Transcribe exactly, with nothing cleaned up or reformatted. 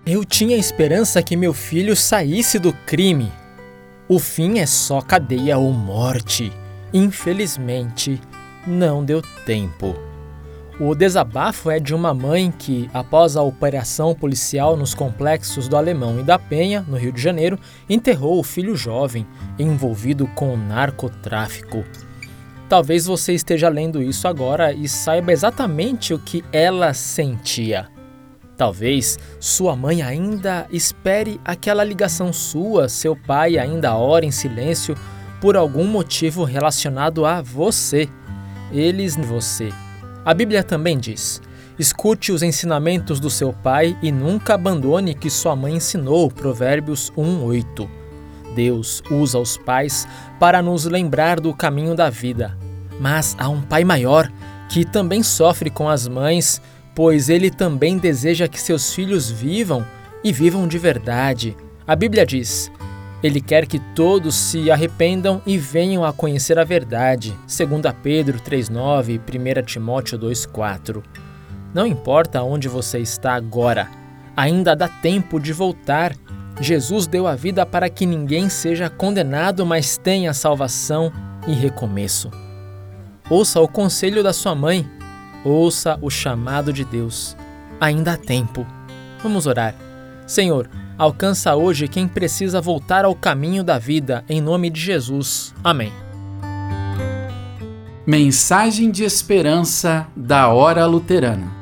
Eu tinha esperança que meu filho saísse do crime. O fim é só cadeia ou morte. Infelizmente, não deu tempo. O desabafo é de uma mãe que, após a operação policial nos complexos do Alemão e da Penha, no Rio de Janeiro, enterrou o filho jovem envolvido com narcotráfico. Talvez você esteja lendo isso agora e saiba exatamente o que ela sentia. Talvez sua mãe ainda espere aquela ligação sua, seu pai ainda ora em silêncio por algum motivo relacionado a você. Eles e você. A Bíblia também diz: escute os ensinamentos do seu pai e nunca abandone o que sua mãe ensinou, Provérbios um, oito. Deus usa os pais para nos lembrar do caminho da vida. Mas há um pai maior que também sofre com as mães, pois ele também deseja que seus filhos vivam e vivam de verdade. A Bíblia diz: Ele quer que todos se arrependam e venham a conhecer a verdade. Segunda Pedro três, nove e Primeira Timóteo dois, quatro. Não importa onde você está agora, ainda dá tempo de voltar. Jesus deu a vida para que ninguém seja condenado, mas tenha salvação e recomeço. Ouça o conselho da sua mãe. Ouça o chamado de Deus. Ainda há tempo. Vamos orar. Senhor, alcança hoje quem precisa voltar ao caminho da vida, em nome de Jesus. Amém. Mensagem de esperança da Hora Luterana.